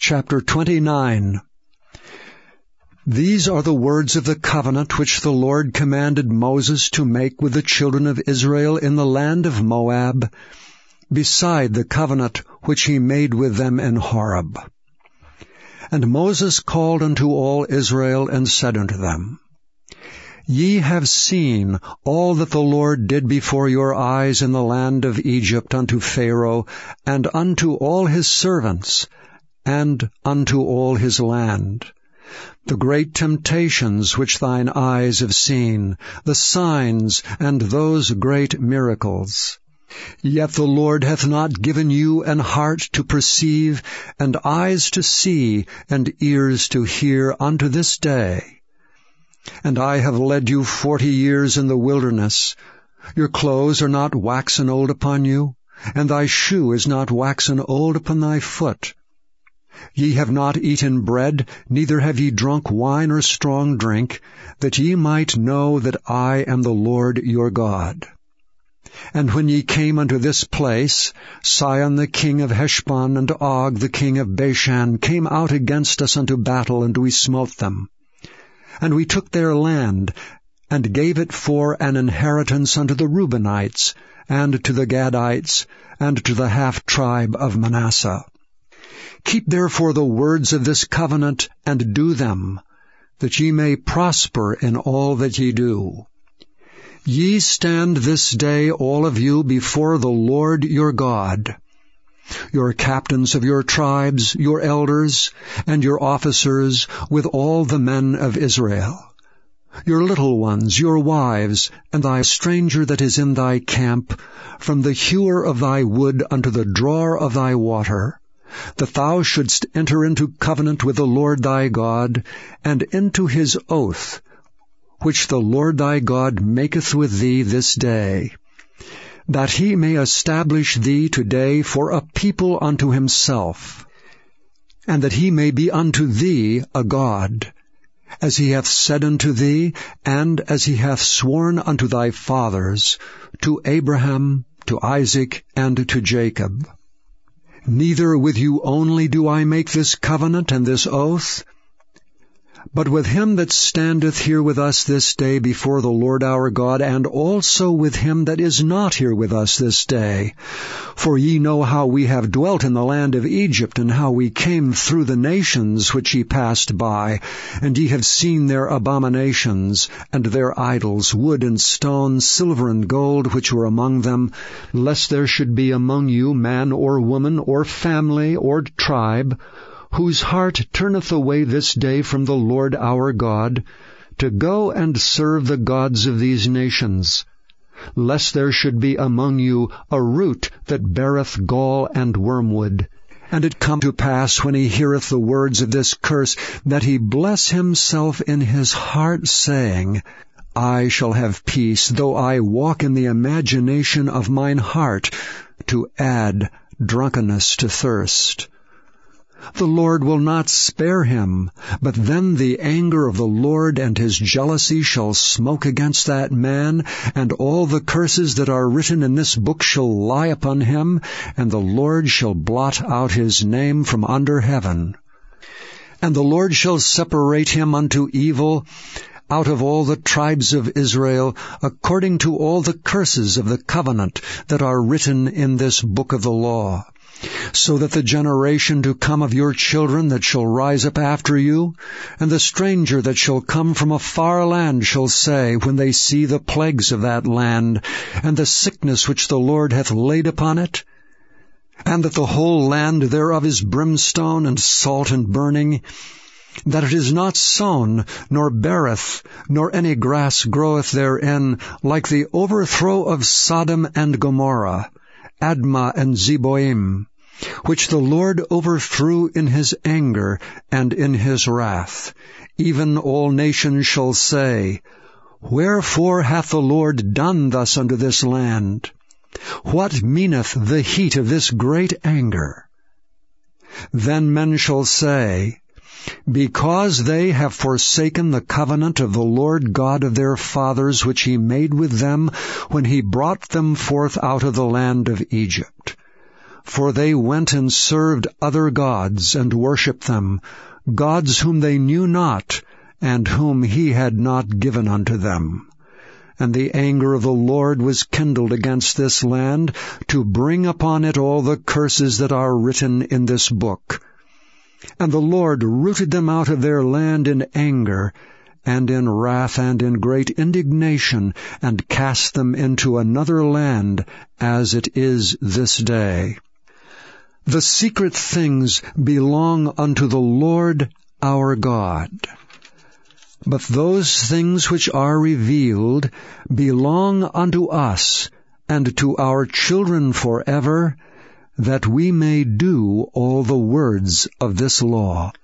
Chapter 29. These are the words of the covenant which the Lord commanded Moses to make with the children of Israel in the land of Moab, beside the covenant which he made with them in Horeb. And Moses called unto all Israel, and said unto them, Ye have seen all that the Lord did before your eyes in the land of Egypt unto Pharaoh, and unto all his servants, and unto all his land, the great temptations which thine eyes have seen, the signs and those great miracles. Yet the Lord hath not given you an heart to perceive, and eyes to see, and ears to hear unto this day. And I have led you 40 years in the wilderness. Your clothes are not waxen old upon you, and thy shoe is not waxen old upon thy foot. Ye have not eaten bread, neither have ye drunk wine or strong drink, that ye might know that I am the Lord your God. And when ye came unto this place, Sihon the king of Heshbon and Og the king of Bashan came out against us unto battle, and we smote them. And we took their land, and gave it for an inheritance unto the Reubenites, and to the Gadites, and to the half-tribe of Manasseh. Keep therefore the words of this covenant, and do them, that ye may prosper in all that ye do. Ye stand this day all of you before the Lord your God, your captains of your tribes, your elders, and your officers, with all the men of Israel, your little ones, your wives, and thy stranger that is in thy camp, from the hewer of thy wood unto the drawer of thy water, that thou shouldst enter into covenant with the Lord thy God, and into his oath, which the Lord thy God maketh with thee this day, that he may establish thee today for a people unto himself, and that he may be unto thee a God, as he hath said unto thee, and as he hath sworn unto thy fathers, to Abraham, to Isaac, and to Jacob. Neither with you only do I make this covenant and this oath, but with him that standeth here with us this day before the Lord our God, and also with him that is not here with us this day. For ye know how we have dwelt in the land of Egypt, and how we came through the nations which ye passed by, and ye have seen their abominations, and their idols, wood and stone, silver and gold, which were among them, lest there should be among you man or woman, or family, or tribe, whose heart turneth away this day from the Lord our God, to go and serve the gods of these nations, lest there should be among you a root that beareth gall and wormwood. And it come to pass, when he heareth the words of this curse, that he bless himself in his heart, saying, I shall have peace, though I walk in the imagination of mine heart, to add drunkenness to thirst. The Lord will not spare him, but then the anger of the Lord and his jealousy shall smoke against that man, and all the curses that are written in this book shall lie upon him, and the Lord shall blot out his name from under heaven. And the Lord shall separate him unto evil out of all the tribes of Israel, according to all the curses of the covenant that are written in this book of the law, so that the generation to come of your children that shall rise up after you, and the stranger that shall come from a far land shall say, when they see the plagues of that land, and the sickness which the Lord hath laid upon it, and that the whole land thereof is brimstone and salt and burning, that it is not sown, nor beareth, nor any grass groweth therein, like the overthrow of Sodom and Gomorrah, Admah and Zeboim, which the Lord overthrew in his anger and in his wrath. Even all nations shall say, Wherefore hath the Lord done thus unto this land? What meaneth the heat of this great anger? Then men shall say, Because they have forsaken the covenant of the Lord God of their fathers, which he made with them when he brought them forth out of the land of Egypt. For they went and served other gods, and worshipped them, gods whom they knew not, and whom he had not given unto them. And the anger of the Lord was kindled against this land, to bring upon it all the curses that are written in this book. And the Lord rooted them out of their land in anger, and in wrath, and in great indignation, and cast them into another land, as it is this day. The secret things belong unto the Lord our God. But those things which are revealed belong unto us, and to our children forever, that we may do all the words of this law.